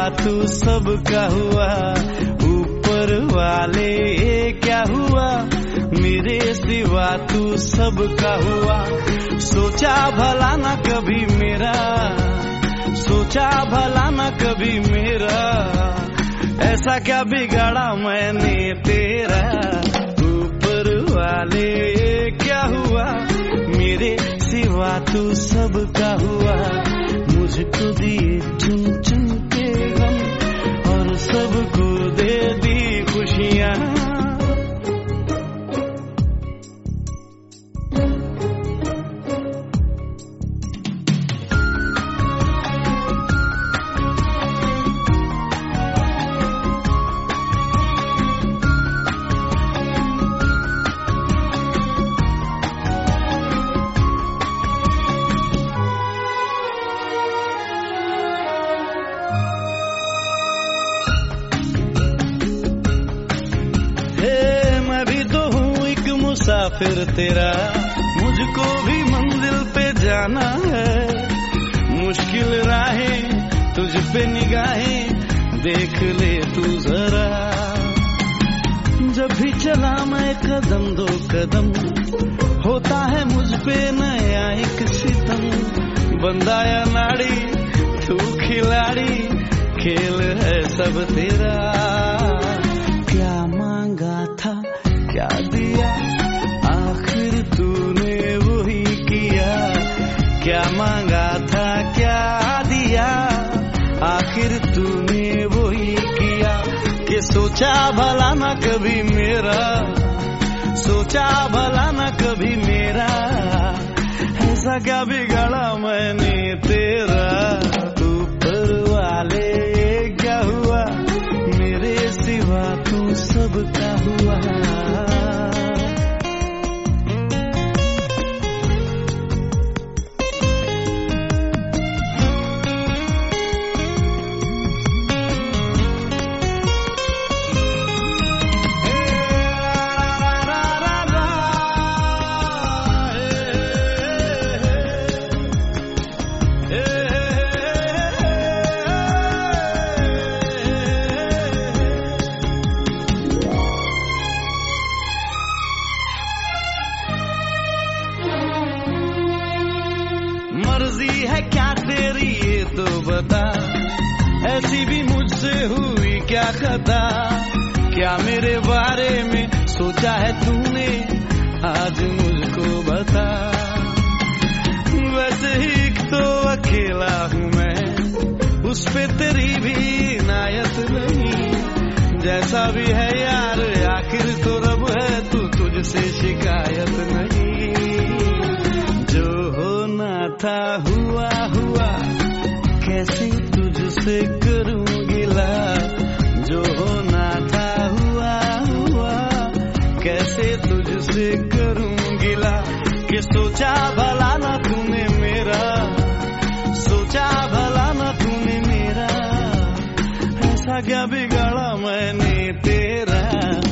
तू सबका हुआ, ऊपर वाले ये क्या हुआ, मेरे सिवा तू सबका हुआ। सोचा भला ना कभी मेरा, सोचा भला ना कभी मेरा, ऐसा क्या बिगाड़ा मैंने तेरा। ऊपर वाले ये क्या हुआ, मेरे सिवा तू सबका हुआ। मुझको दिए चुन चुन के गम और सबको दे दी खुशियाँ। मुसाफिर तेरा, मुझको भी मंजिल पे जाना है। मुश्किल राहें तुझ पे निगाहें, देख ले तू जरा। जब भी चला मैं कदम दो कदम, होता है मुझ पे नया एक सितम। बंदा या नाड़ी तू खिलाड़ी, खेल है सब तेरा। क्या मांगा था क्या दिया, आखिर तूने वही किया। क्या मांगा था क्या दिया, आखिर तूने वही किया। कि सोचा भला ना कभी मेरा, सोचा भला ना कभी मेरा, ऐसा क्या बिगाड़ा मैंने तेरा। ऊपर वाले क्या हुआ, मेरे सिवा तू सबका हुआ। मर्जी है क्या तेरी ये तो बता, ऐसी भी मुझसे हुई क्या खता। क्या मेरे बारे में सोचा है तूने, आज मुझको बता। वैसे ही तो अकेला हूँ मैं, उस पे तेरी भी इनायत नहीं। जैसा भी है यार आखिर तो रब है, तू तुझसे शिकायत नहीं। जो होना था हुआ हुआ, कैसे तुझसे करूं गिला। जो होना था हुआ हुआ, कैसे तुझसे करूं गिला। कि सोचा भला ना तूने मेरा, सोचा भला ना तूने मेरा, ऐसा क्या बिगाड़ा मैंने तेरा।